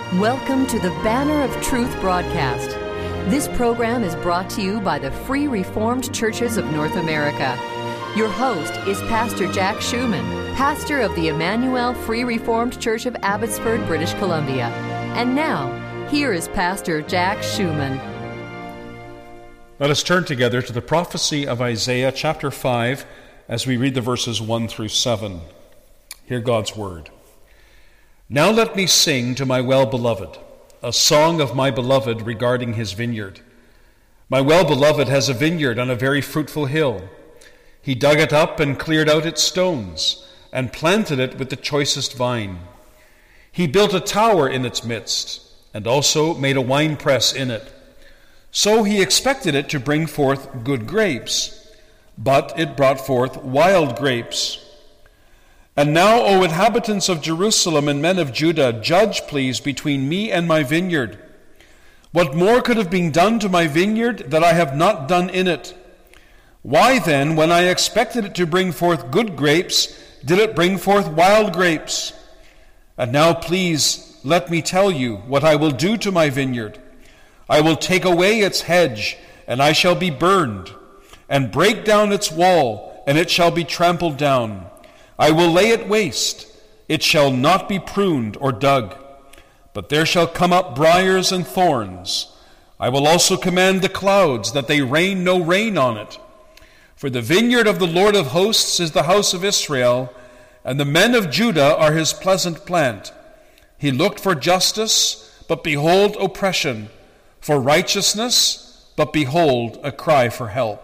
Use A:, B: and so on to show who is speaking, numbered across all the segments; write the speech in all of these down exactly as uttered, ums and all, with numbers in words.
A: Welcome to the Banner of Truth broadcast. This program is brought to you by the Free Reformed Churches of North America. Your host is Pastor Jack Schumann, pastor of the Emmanuel Free Reformed Church of Abbotsford, British Columbia. And now, here is Pastor Jack Schumann.
B: Let us turn together to the prophecy of Isaiah chapter five as we read the verses one through seven. Hear God's word. Now let me sing to my well-beloved, a song of my beloved regarding his vineyard. My well-beloved has a vineyard on a very fruitful hill. He dug it up and cleared out its stones, and planted it with the choicest vine. He built a tower in its midst, and also made a winepress in it. So he expected it to bring forth good grapes, but it brought forth wild grapes. And now, O inhabitants of Jerusalem and men of Judah, judge, please, between me and my vineyard. What more could have been done to my vineyard that I have not done in it? Why then, when I expected it to bring forth good grapes, did it bring forth wild grapes? And now, please, let me tell you what I will do to my vineyard. I will take away its hedge, and I shall be burned, and break down its wall, and it shall be trampled down. I will lay it waste, it shall not be pruned or dug, but there shall come up briars and thorns. I will also command the clouds that they rain no rain on it. For the vineyard of the Lord of hosts is the house of Israel, and the men of Judah are his pleasant plant. He looked for justice, but behold oppression, for righteousness, but behold a cry for help.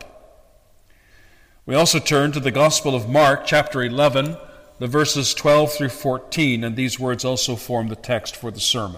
B: We also turn to the Gospel of Mark, chapter eleven, the verses twelve through fourteen, and these words also form the text for the sermon.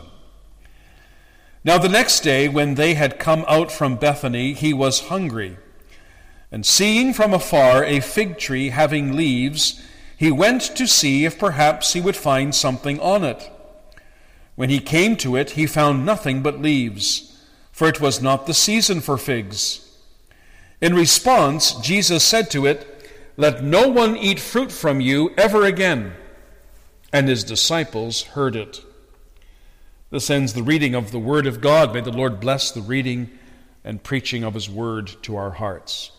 B: Now the next day, when they had come out from Bethany, he was hungry. And seeing from afar a fig tree having leaves, he went to see if perhaps he would find something on it. When he came to it, he found nothing but leaves, for it was not the season for figs. In response, Jesus said to it, "Let no one eat fruit from you ever again." And his disciples heard it. This ends the reading of the Word of God. May the Lord bless the reading and preaching of his Word to our hearts.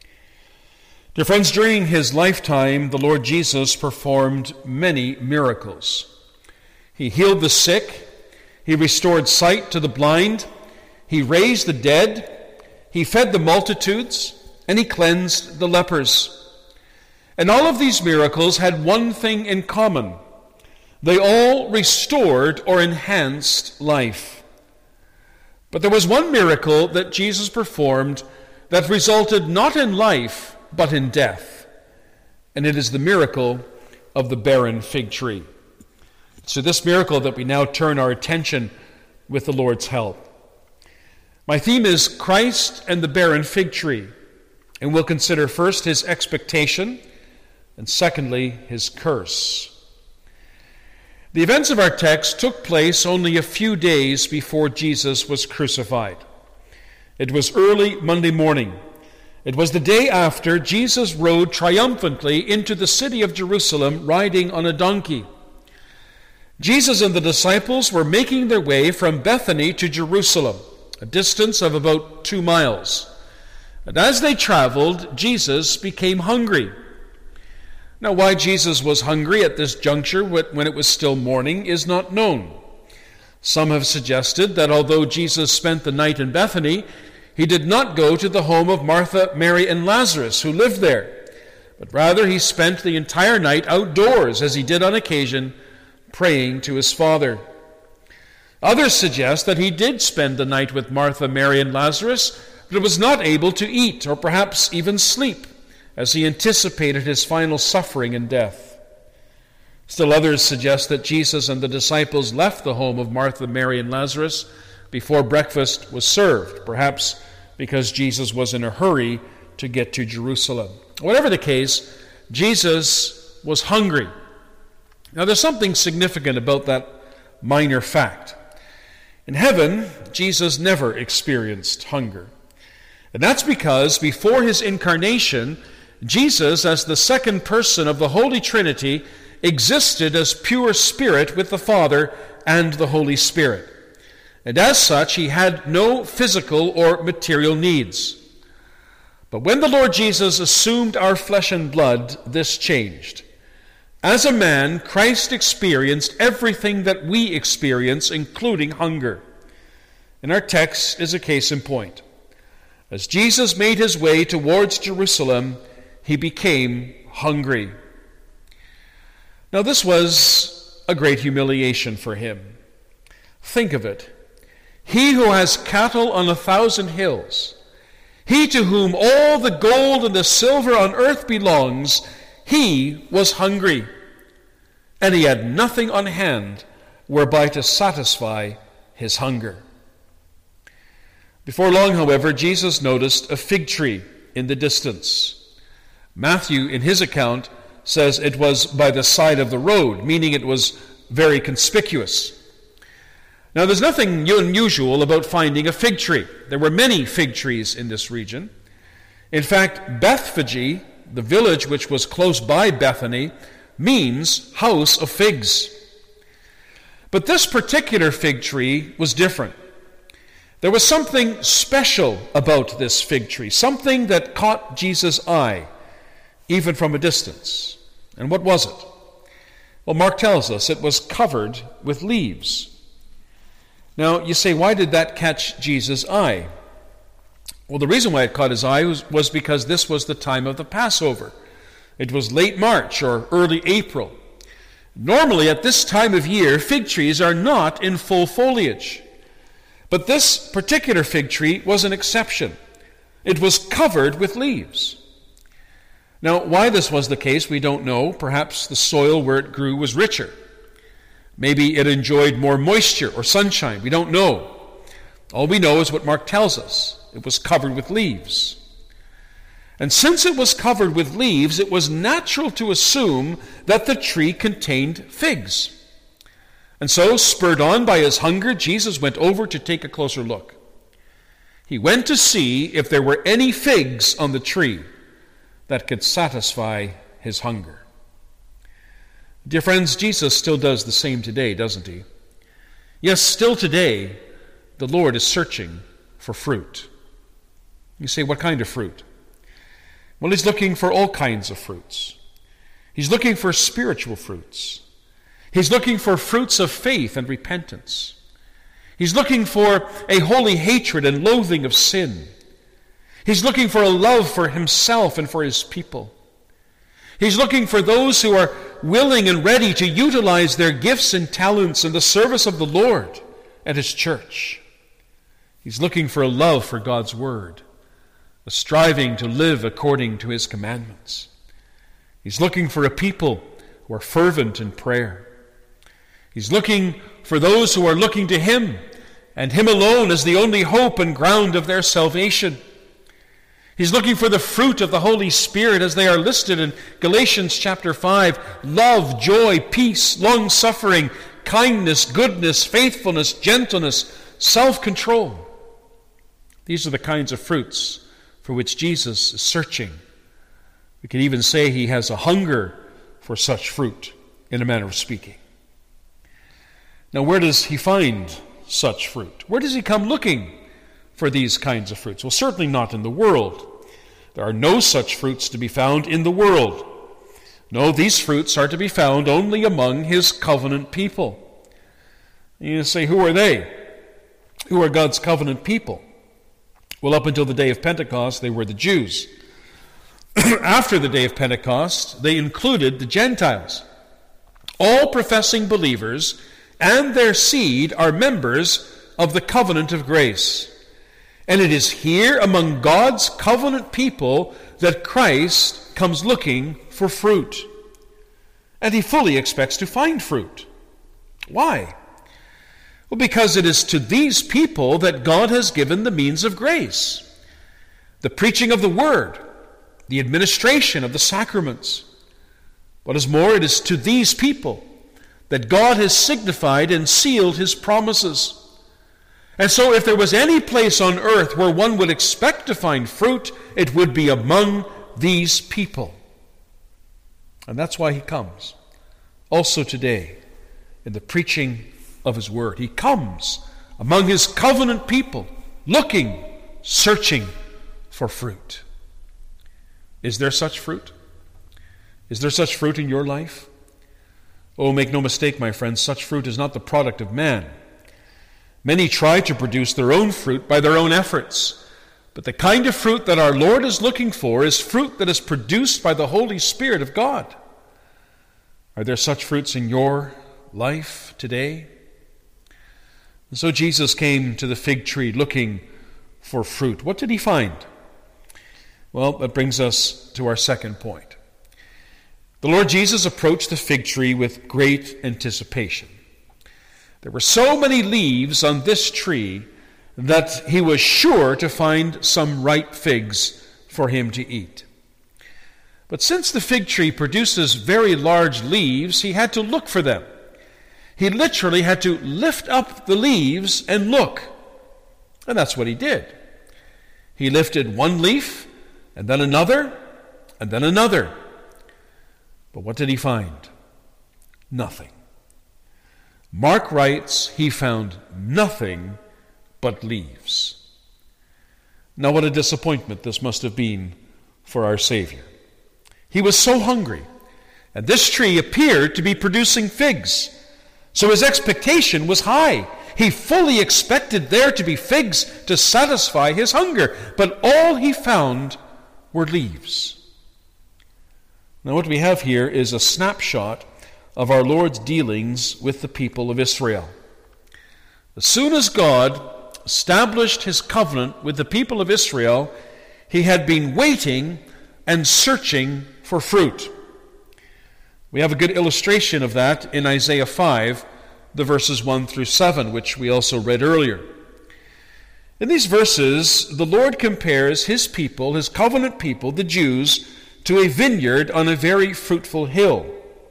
B: Dear friends, during his lifetime, the Lord Jesus performed many miracles. He healed the sick, he restored sight to the blind, he raised the dead, he fed the multitudes, and he cleansed the lepers. And all of these miracles had one thing in common. They all restored or enhanced life. But there was one miracle that Jesus performed that resulted not in life, but in death. And it is the miracle of the barren fig tree. It's to this miracle that we now turn our attention with the Lord's help. My theme is Christ and the barren fig tree, and we'll consider first his expectation, and secondly, his curse. The events of our text took place only a few days before Jesus was crucified. It was early Monday morning. It was the day after Jesus rode triumphantly into the city of Jerusalem riding on a donkey. Jesus and the disciples were making their way from Bethany to Jerusalem, a distance of about two miles. And as they traveled, Jesus became hungry. Now, why Jesus was hungry at this juncture when it was still morning is not known. Some have suggested that although Jesus spent the night in Bethany, he did not go to the home of Martha, Mary, and Lazarus, who lived there, but rather he spent the entire night outdoors, as he did on occasion, praying to his Father. Others suggest that he did spend the night with Martha, Mary, and Lazarus, but was not able to eat or perhaps even sleep as he anticipated his final suffering and death. Still others suggest that Jesus and the disciples left the home of Martha, Mary, and Lazarus before breakfast was served, perhaps because Jesus was in a hurry to get to Jerusalem. Whatever the case, Jesus was hungry. Now there's something significant about that minor fact. In heaven, Jesus never experienced hunger. And that's because before his incarnation, Jesus, as the second person of the Holy Trinity, existed as pure spirit with the Father and the Holy Spirit. And as such, he had no physical or material needs. But when the Lord Jesus assumed our flesh and blood, this changed. As a man, Christ experienced everything that we experience, including hunger. And our text is a case in point. As Jesus made his way towards Jerusalem, he became hungry. Now this was a great humiliation for him. Think of it. He who has cattle on a thousand hills, he to whom all the gold and the silver on earth belongs, he was hungry, and he had nothing on hand whereby to satisfy his hunger. Before long, however, Jesus noticed a fig tree in the distance. Matthew, in his account, says it was by the side of the road, meaning it was very conspicuous. Now, there's nothing unusual about finding a fig tree. There were many fig trees in this region. In fact, Bethphage, the village which was close by Bethany, means house of figs. But this particular fig tree was different. There was something special about this fig tree, something that caught Jesus' eye, even from a distance. And what was it? Well, Mark tells us it was covered with leaves. Now, you say, why did that catch Jesus' eye? Well, the reason why it caught his eye was, was because this was the time of the Passover. It was late March or early April. Normally, at this time of year, fig trees are not in full foliage. But this particular fig tree was an exception. It was covered with leaves. Now, why this was the case, we don't know. Perhaps the soil where it grew was richer. Maybe it enjoyed more moisture or sunshine. We don't know. All we know is what Mark tells us. It was covered with leaves. And since it was covered with leaves, it was natural to assume that the tree contained figs. And so, spurred on by his hunger, Jesus went over to take a closer look. He went to see if there were any figs on the tree that could satisfy his hunger. Dear friends, Jesus still does the same today, doesn't he? Yes, still today, the Lord is searching for fruit. You say, what kind of fruit? Well, he's looking for all kinds of fruits. He's looking for spiritual fruits. He's looking for fruits of faith and repentance. He's looking for a holy hatred and loathing of sin. He's looking for a love for himself and for his people. He's looking for those who are willing and ready to utilize their gifts and talents in the service of the Lord and his church. He's looking for a love for God's word, a striving to live according to his commandments. He's looking for a people who are fervent in prayer. He's looking for those who are looking to him and him alone as the only hope and ground of their salvation. He's looking for the fruit of the Holy Spirit as they are listed in Galatians chapter five. Love, joy, peace, long-suffering, kindness, goodness, faithfulness, gentleness, self-control. These are the kinds of fruits for which Jesus is searching. We could even say he has a hunger for such fruit, in a manner of speaking. Now, where does he find such fruit? Where does he come looking for these kinds of fruits? Well, certainly not in the world. There are no such fruits to be found in the world. No, these fruits are to be found only among his covenant people. You say, who are they? Who are God's covenant people? Well, up until the day of Pentecost, they were the Jews. After the day of Pentecost, they included the Gentiles. All professing believers and their seed are members of the covenant of grace. And it is here among God's covenant people that Christ comes looking for fruit. And he fully expects to find fruit. Why? Well, because it is to these people that God has given the means of grace. The preaching of the word, the administration of the sacraments. What is more, it is to these people that God has signified and sealed his promises. And so if there was any place on earth where one would expect to find fruit, it would be among these people. And that's why he comes, also today in the preaching of his word. He comes among his covenant people, looking, searching for fruit. Is there such fruit? Is there such fruit in your life? Oh, make no mistake, my friends, such fruit is not the product of man. Many try to produce their own fruit by their own efforts. But the kind of fruit that our Lord is looking for is fruit that is produced by the Holy Spirit of God. Are there such fruits in your life today? And so Jesus came to the fig tree looking for fruit. What did he find? Well, that brings us to our second point. The Lord Jesus approached the fig tree with great anticipation. There were so many leaves on this tree that he was sure to find some ripe figs for him to eat. But since the fig tree produces very large leaves, he had to look for them. He literally had to lift up the leaves and look. And that's what he did. He lifted one leaf, and then another, and then another. But what did he find? Nothing. Mark writes, he found nothing but leaves. Now what a disappointment this must have been for our Savior. He was so hungry, and this tree appeared to be producing figs. So his expectation was high. He fully expected there to be figs to satisfy his hunger, but all he found were leaves. Now what we have here is a snapshot of our Lord's dealings with the people of Israel. As soon as God established his covenant with the people of Israel, he had been waiting and searching for fruit. We have a good illustration of that in Isaiah five, the verses one through seven, which we also read earlier. In these verses, the Lord compares his people, his covenant people, the Jews, to a vineyard on a very fruitful hill.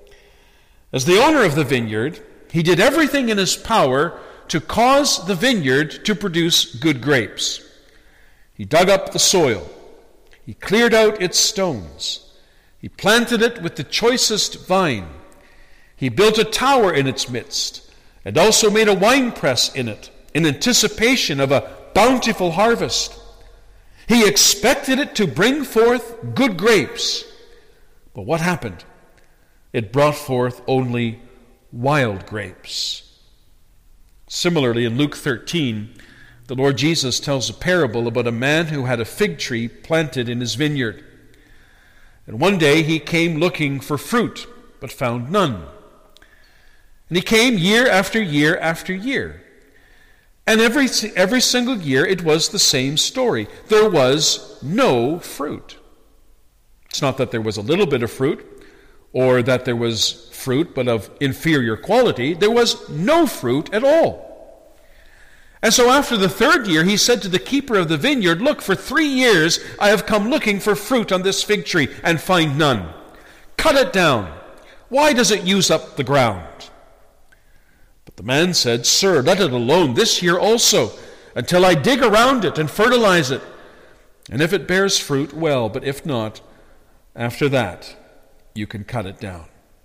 B: As the owner of the vineyard, he did everything in his power to cause the vineyard to produce good grapes. He dug up the soil. He cleared out its stones. He planted it with the choicest vine. He built a tower in its midst, and also made a winepress in it, in anticipation of a bountiful harvest. He expected it to bring forth good grapes. But what happened? It brought forth only wild grapes. Similarly, in Luke thirteen, the Lord Jesus tells a parable about a man who had a fig tree planted in his vineyard. And one day he came looking for fruit, but found none. And he came year after year after year. And every, every single year it was the same story. There was no fruit. It's not that there was a little bit of fruit, or that there was fruit but of inferior quality. There was no fruit at all. And so after the third year, he said to the keeper of the vineyard, "Look, for three years I have come looking for fruit on this fig tree and find none. Cut it down. Why does it use up the ground?" But the man said, "Sir, let it alone this year also, until I dig around it and fertilize it. And if it bears fruit, well, but if not, after that, you can cut it down."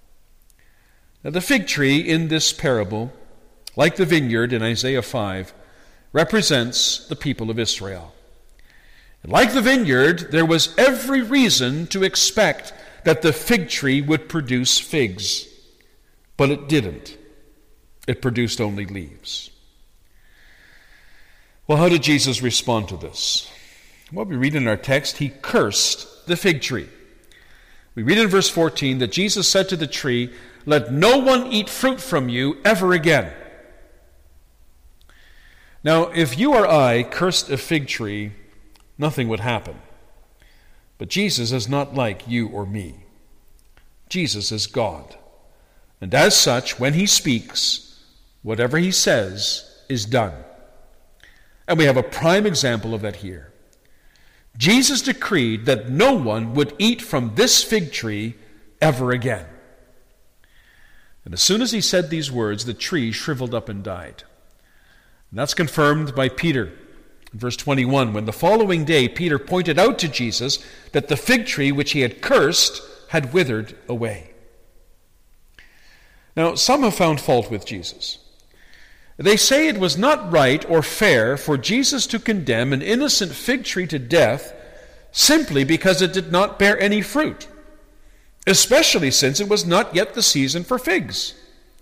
B: Now the fig tree in this parable, like the vineyard in Isaiah five, represents the people of Israel. And like the vineyard, there was every reason to expect that the fig tree would produce figs. But it didn't. It produced only leaves. Well, how did Jesus respond to this? Well, we read in our text, he cursed the fig tree. We read in verse fourteen that Jesus said to the tree, "Let no one eat fruit from you ever again." Now, if you or I cursed a fig tree, nothing would happen. But Jesus is not like you or me. Jesus is God. And as such, when he speaks, whatever he says is done. And we have a prime example of that here. Jesus decreed that no one would eat from this fig tree ever again. And as soon as he said these words, the tree shriveled up and died. And that's confirmed by Peter in verse twenty-one, when the following day Peter pointed out to Jesus that the fig tree which he had cursed had withered away. Now, some have found fault with Jesus. They say it was not right or fair for Jesus to condemn an innocent fig tree to death simply because it did not bear any fruit, especially since it was not yet the season for figs.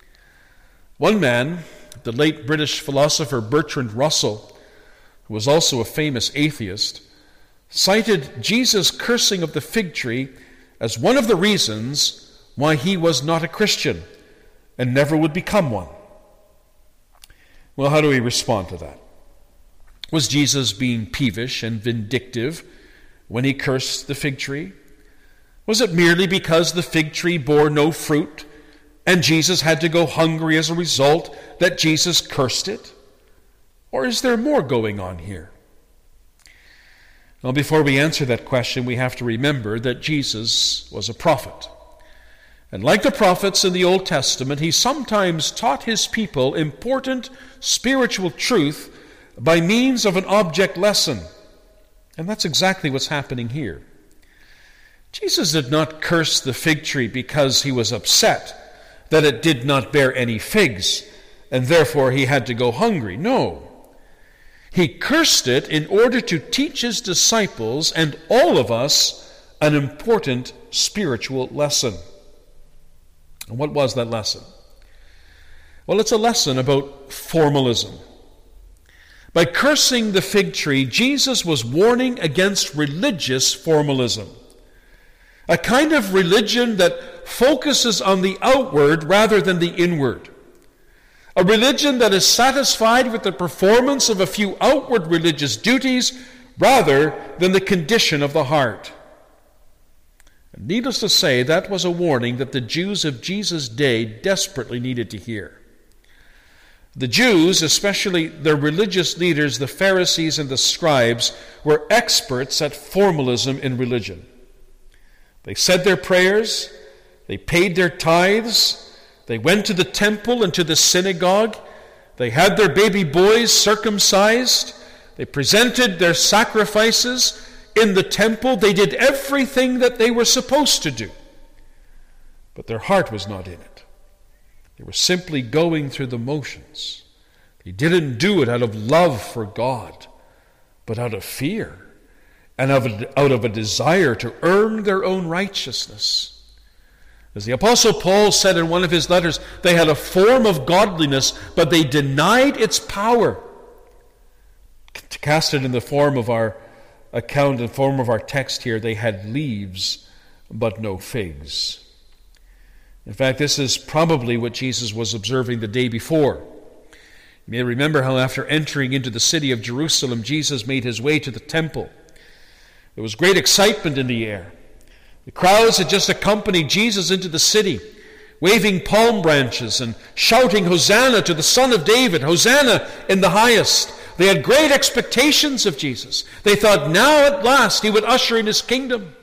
B: One man, the late British philosopher Bertrand Russell, who was also a famous atheist, cited Jesus' cursing of the fig tree as one of the reasons why he was not a Christian and never would become one. Well, how do we respond to that? Was Jesus being peevish and vindictive when he cursed the fig tree? Was it merely because the fig tree bore no fruit and Jesus had to go hungry as a result that Jesus cursed it? Or is there more going on here? Well, before we answer that question, we have to remember that Jesus was a prophet. And like the prophets in the Old Testament, he sometimes taught his people important spiritual truth by means of an object lesson. And that's exactly what's happening here. Jesus did not curse the fig tree because he was upset that it did not bear any figs, and therefore he had to go hungry. No. He cursed it in order to teach his disciples and all of us an important spiritual lesson. And what was that lesson? Well, it's a lesson about formalism. By cursing the fig tree, Jesus was warning against religious formalism, a kind of religion that focuses on the outward rather than the inward, a religion that is satisfied with the performance of a few outward religious duties rather than the condition of the heart. And needless to say, that was a warning that the Jews of Jesus' day desperately needed to hear. The Jews, especially their religious leaders, the Pharisees and the scribes, were experts at formalism in religion. They said their prayers, they paid their tithes, they went to the temple and to the synagogue, they had their baby boys circumcised, they presented their sacrifices in the temple, they did everything that they were supposed to do. But their heart was not in it. They were simply going through the motions. They didn't do it out of love for God, but out of fear and out of a desire to earn their own righteousness. As the Apostle Paul said in one of his letters, they had a form of godliness, but they denied its power. To cast it in the form of our account, in the form of our text here, they had leaves, but no figs. In fact, this is probably what Jesus was observing the day before. You may remember how after entering into the city of Jerusalem, Jesus made his way to the temple. There was great excitement in the air. The crowds had just accompanied Jesus into the city, waving palm branches and shouting, "Hosanna to the Son of David! Hosanna in the highest!" They had great expectations of Jesus. They thought now at last he would usher in his kingdom.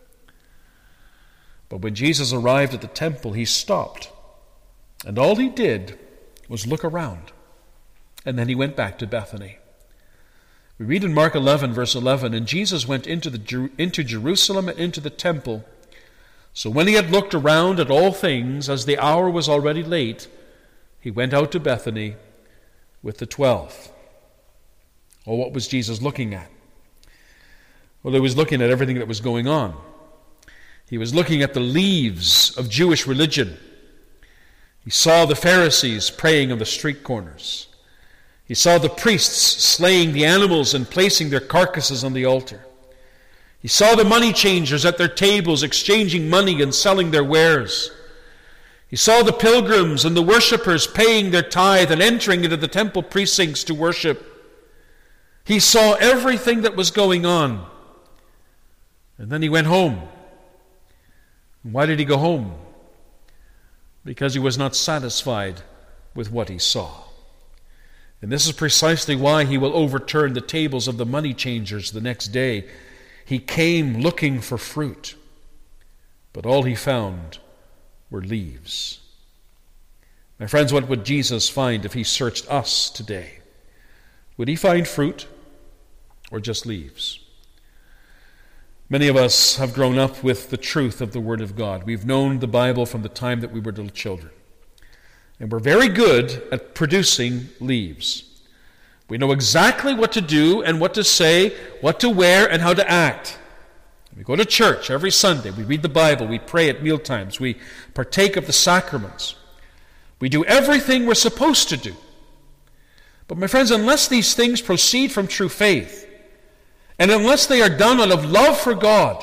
B: But when Jesus arrived at the temple, he stopped. And all he did was look around. And then he went back to Bethany. We read in Mark eleven, verse eleven, "And Jesus went into, the, into Jerusalem and into the temple. So when he had looked around at all things, as the hour was already late, he went out to Bethany with the twelve." Well, what was Jesus looking at? Well, he was looking at everything that was going on. He was looking at the leaves of Jewish religion. He saw the Pharisees praying on the street corners. He saw the priests slaying the animals and placing their carcasses on the altar. He saw the money changers at their tables exchanging money and selling their wares. He saw the pilgrims and the worshippers paying their tithe and entering into the temple precincts to worship. He saw everything that was going on. And then he went home. Why did he go home? Because he was not satisfied with what he saw. And this is precisely why he will overturn the tables of the money changers the next day. He came looking for fruit, but all he found were leaves. My friends, what would Jesus find if he searched us today? Would he find fruit or just leaves? Many of us have grown up with the truth of the Word of God. We've known the Bible from the time that we were little children. And we're very good at producing leaves. We know exactly what to do and what to say, what to wear, and how to act. We go to church every Sunday. We read the Bible. We pray at mealtimes. We partake of the sacraments. We do everything we're supposed to do. But my friends, unless these things proceed from true faith, and unless they are done out of love for God,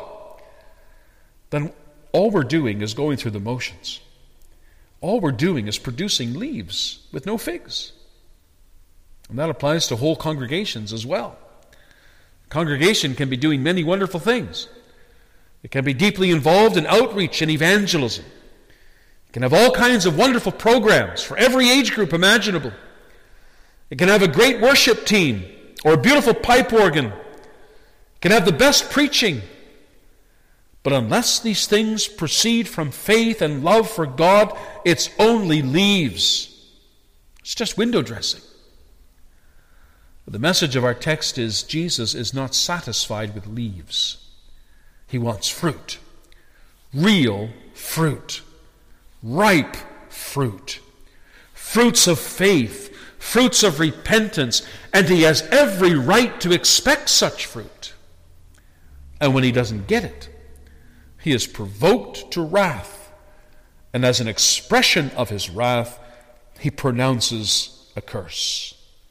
B: then all we're doing is going through the motions. All we're doing is producing leaves with no figs. And that applies to whole congregations as well. A congregation can be doing many wonderful things. It can be deeply involved in outreach and evangelism. It can have all kinds of wonderful programs for every age group imaginable. It can have a great worship team or a beautiful pipe organ. It can have the best preaching. But unless these things proceed from faith and love for God, it's only leaves. It's just window dressing. The message of our text is Jesus is not satisfied with leaves. He wants fruit. Real fruit. Ripe fruit. Fruits of faith. Fruits of repentance. And he has every right to expect such fruit. And when he doesn't get it, he is provoked to wrath. And as an expression of his wrath, he pronounces a curse.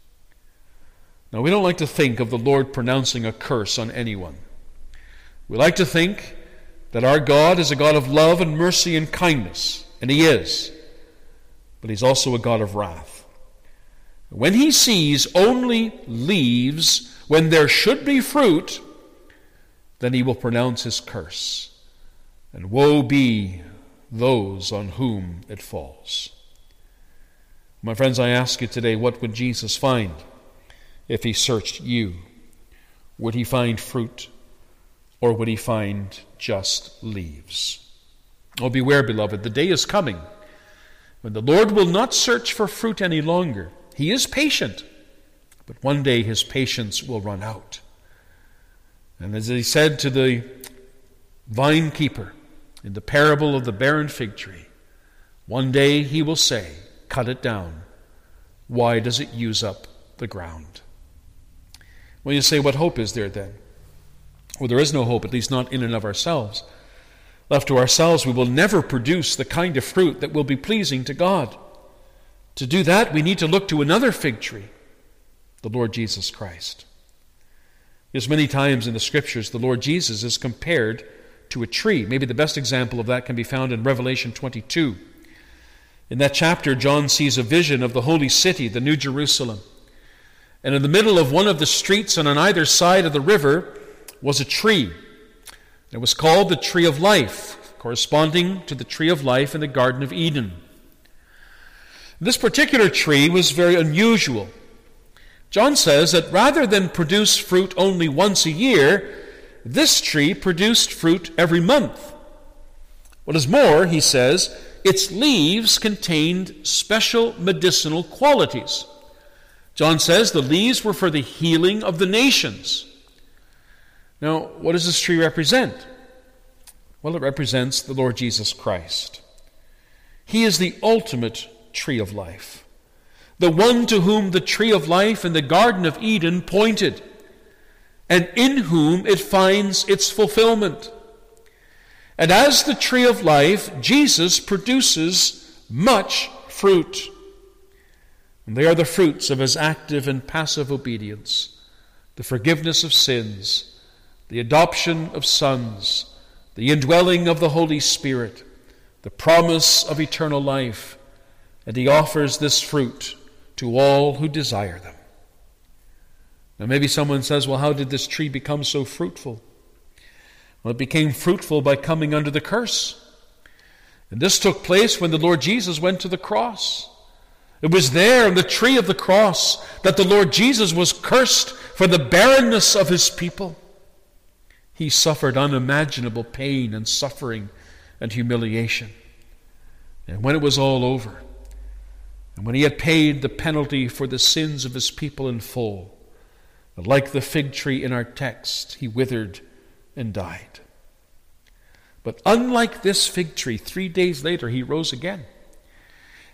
B: Now, we don't like to think of the Lord pronouncing a curse on anyone. We like to think that our God is a God of love and mercy and kindness, and he is. But he's also a God of wrath. When he sees only leaves when there should be fruit, then he will pronounce his curse. And woe be those on whom it falls. My friends, I ask you today, what would Jesus find if he searched you? Would he find fruit, or would he find just leaves? Oh, beware, beloved, the day is coming when the Lord will not search for fruit any longer. He is patient, but one day his patience will run out. And as he said to the vine keeper in the parable of the barren fig tree, one day he will say, "Cut it down. Why does it use up the ground?" Well, you say, what hope is there then? Well, there is no hope, at least not in and of ourselves. Left to ourselves, we will never produce the kind of fruit that will be pleasing to God. To do that, we need to look to another fig tree, the Lord Jesus Christ. Yes, many times in the Scriptures, the Lord Jesus is compared to a tree. Maybe the best example of that can be found in Revelation twenty-two. In that chapter, John sees a vision of the holy city, the New Jerusalem. And in the middle of one of the streets and on either side of the river was a tree. It was called the Tree of Life, corresponding to the Tree of Life in the Garden of Eden. This particular tree was very unusual. John says that rather than produce fruit only once a year, this tree produced fruit every month. What is more, he says, its leaves contained special medicinal qualities. John says the leaves were for the healing of the nations. Now, what does this tree represent? Well, it represents the Lord Jesus Christ. He is the ultimate tree of life, the one to whom the tree of life in the Garden of Eden pointed, and in whom it finds its fulfillment. And as the tree of life, Jesus produces much fruit. And they are the fruits of his active and passive obedience, the forgiveness of sins, the adoption of sons, the indwelling of the Holy Spirit, the promise of eternal life, and he offers this fruit to all who desire them. Now maybe someone says, well, how did this tree become so fruitful? Well, it became fruitful by coming under the curse. And this took place when the Lord Jesus went to the cross. It was there on the tree of the cross that the Lord Jesus was cursed for the barrenness of his people. He suffered unimaginable pain and suffering and humiliation. And when it was all over, and when he had paid the penalty for the sins of his people in full, like the fig tree in our text, he withered and died. But unlike this fig tree, three days later he rose again.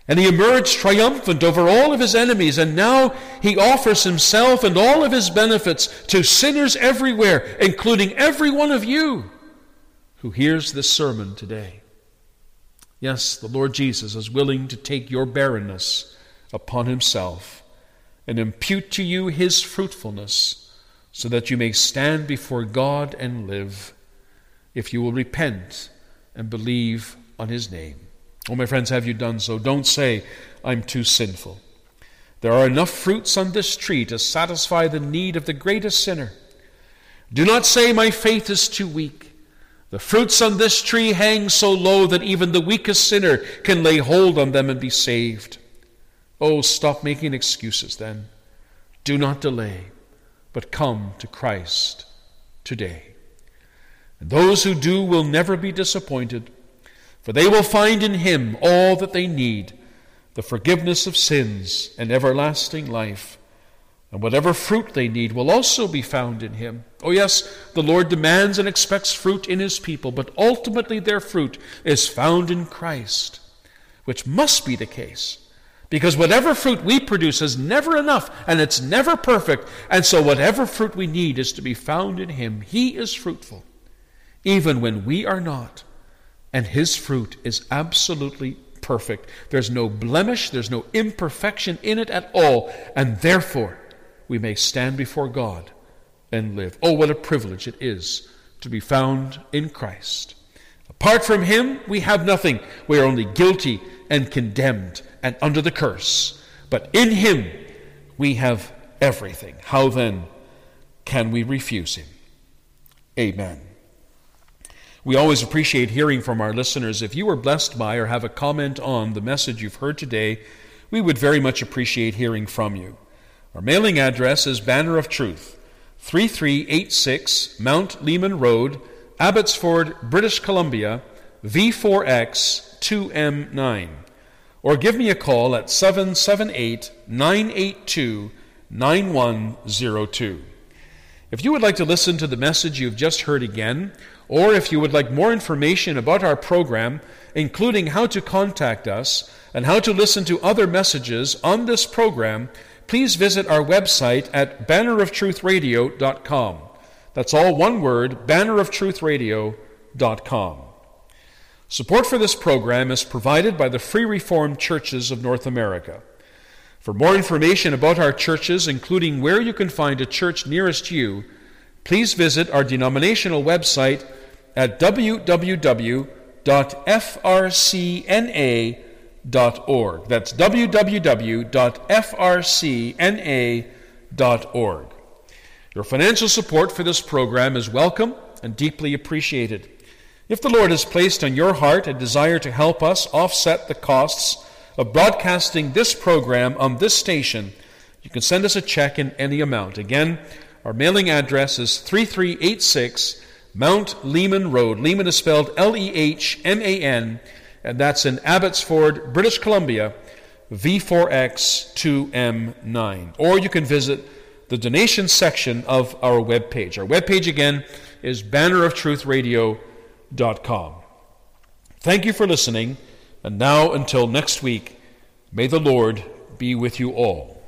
B: And he emerged triumphant over all of his enemies, and now he offers himself and all of his benefits to sinners everywhere, including every one of you who hears this sermon today. Yes, the Lord Jesus is willing to take your barrenness upon himself and impute to you his fruitfulness, so that you may stand before God and live, if you will repent and believe on his name. Oh, my friends, have you done so? Don't say, I'm too sinful. There are enough fruits on this tree to satisfy the need of the greatest sinner. Do not say, my faith is too weak. The fruits on this tree hang so low that even the weakest sinner can lay hold on them and be saved. Oh, stop making excuses then. Do not delay, but come to Christ today. And those who do will never be disappointed, for they will find in him all that they need, the forgiveness of sins and everlasting life. And whatever fruit they need will also be found in him. Oh yes, the Lord demands and expects fruit in his people, but ultimately their fruit is found in Christ, which must be the case, because whatever fruit we produce is never enough, and it's never perfect, and so whatever fruit we need is to be found in him. He is fruitful, even when we are not. And his fruit is absolutely perfect. There's no blemish, there's no imperfection in it at all, and therefore we may stand before God and live. Oh, what a privilege it is to be found in Christ. Apart from him, we have nothing. We are only guilty and condemned and under the curse. But in him, we have everything. How then can we refuse him? Amen. We always appreciate hearing from our listeners. If you were blessed by or have a comment on the message you've heard today, we would very much appreciate hearing from you. Our mailing address is Banner of Truth, thirty-three eighty-six Mount Lehman Road, Abbotsford, British Columbia, V four X two M nine. Or give me a call at seven seven eight, nine eight two, nine one zero two. If you would like to listen to the message you've just heard again, or if you would like more information about our program, including how to contact us and how to listen to other messages on this program, please visit our website at banner of truth radio dot com. That's all one word, banner of truth radio dot com. Support for this program is provided by the Free Reformed Churches of North America. For more information about our churches, including where you can find a church nearest you, please visit our denominational website at w w w dot f r c n a dot org. That's w w w dot f r c n a dot org. Your financial support for this program is welcome and deeply appreciated. If the Lord has placed on your heart a desire to help us offset the costs of broadcasting this program on this station, you can send us a check in any amount. Again, our mailing address is thirty-three eighty-six Mount Lehman Road. Lehman is spelled L E H M A N, and that's in Abbotsford, British Columbia, V four X two M nine. Or you can visit the donation section of our webpage. Our webpage again is banner of truth radio dot com. Thank you for listening, and now until next week, may the Lord be with you all.